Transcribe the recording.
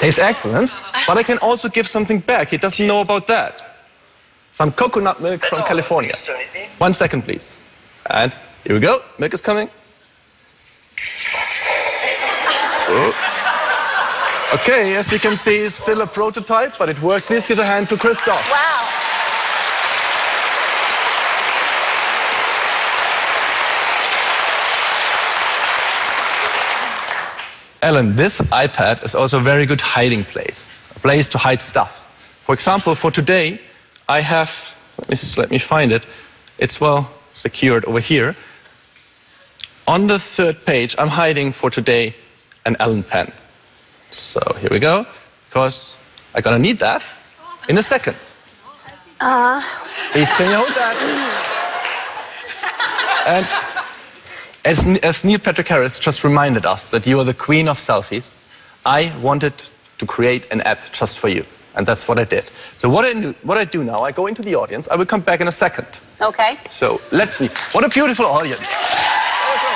Tastes excellent, but I can also give something back. He doesn't know about that. Some coconut milk from California. 1 second, please. And here we go. Milk is coming. Oh. Okay, as you can see, it's still a prototype, but it worked. Please give a hand to Christoph. Wow. Ellen, this iPad is also a very good hiding place, a place to hide stuff. For example, for today, I have, let me find it. It's, well, secured over here. On the 3rd page, I'm hiding for today an Ellen pen. So here we go, because I'm gonna need that in a second. Please, can you hold that? And as Neil Patrick Harris just reminded us that you are the queen of selfies, I wanted to create an app just for you. And that's what I did. So what I do now, I go into the audience. I will come back in a second. Okay. So let's see. What a beautiful audience.